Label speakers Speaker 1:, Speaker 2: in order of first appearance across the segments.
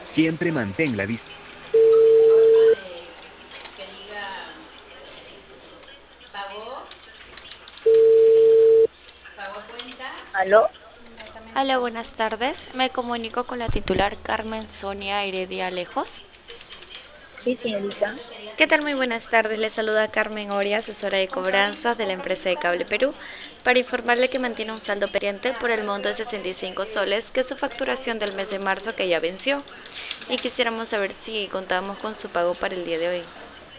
Speaker 1: Siempre mantén la vista.
Speaker 2: Que diga, pagó, pagó cuenta.
Speaker 3: ¿Aló?
Speaker 4: Hola, buenas tardes. Me comunico con la titular Carmen Sonia Heredia Lejos.
Speaker 3: Sí, señorita.
Speaker 4: ¿Qué tal? Muy buenas tardes. Le saluda Carmen Oria, asesora de cobranzas de la empresa de Cable Perú, para informarle que mantiene un saldo pendiente por el monto de 65 soles, que es su facturación del mes de marzo que ya venció. Y quisiéramos saber si contamos con su pago para el día de hoy.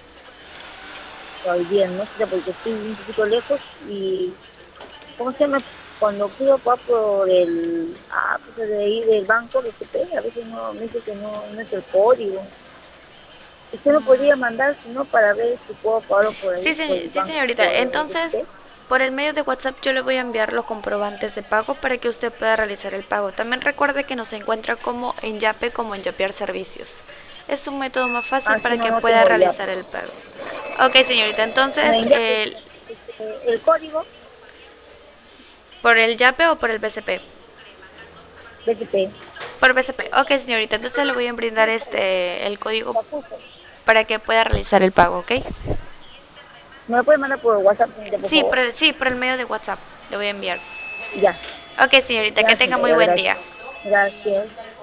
Speaker 3: Hoy día no sé porque estoy un poquito lejos y, ¿cómo se llama? Cuando pido pago por pues de ahí del banco, BCP, a veces no, me dice que no es el código. Usted me podría mandar, si no, para ver si puedo pagarlo por ahí, por el
Speaker 4: Sí,
Speaker 3: banco,
Speaker 4: señorita.
Speaker 3: por el
Speaker 4: Entonces,
Speaker 3: BCP.
Speaker 4: por el medio de WhatsApp yo le voy a enviar los comprobantes de pago para que usted pueda realizar el pago. También recuerde que nos encuentra como en Yape, como en Yapear Servicios. Es un método más fácil
Speaker 3: Ah, sí,
Speaker 4: para
Speaker 3: no,
Speaker 4: que
Speaker 3: no
Speaker 4: pueda
Speaker 3: tengo ya.
Speaker 4: realizar el pago. Ok, señorita. Entonces,
Speaker 3: Ya, el código
Speaker 4: ¿por el Yape o por el BCP?
Speaker 3: BCP.
Speaker 4: Por BCP. Ok, señorita. Entonces le voy a brindar el código
Speaker 3: Ya puse.
Speaker 4: para que pueda realizar el pago, ¿ok?
Speaker 3: ¿Me lo puede mandar por WhatsApp, señorita, por favor?
Speaker 4: Sí, por el medio de WhatsApp le voy a enviar.
Speaker 3: Ya,
Speaker 4: Ok, señorita, que
Speaker 3: ya,
Speaker 4: tenga muy
Speaker 3: señorita,
Speaker 4: buen día.
Speaker 3: gracias. Gracias.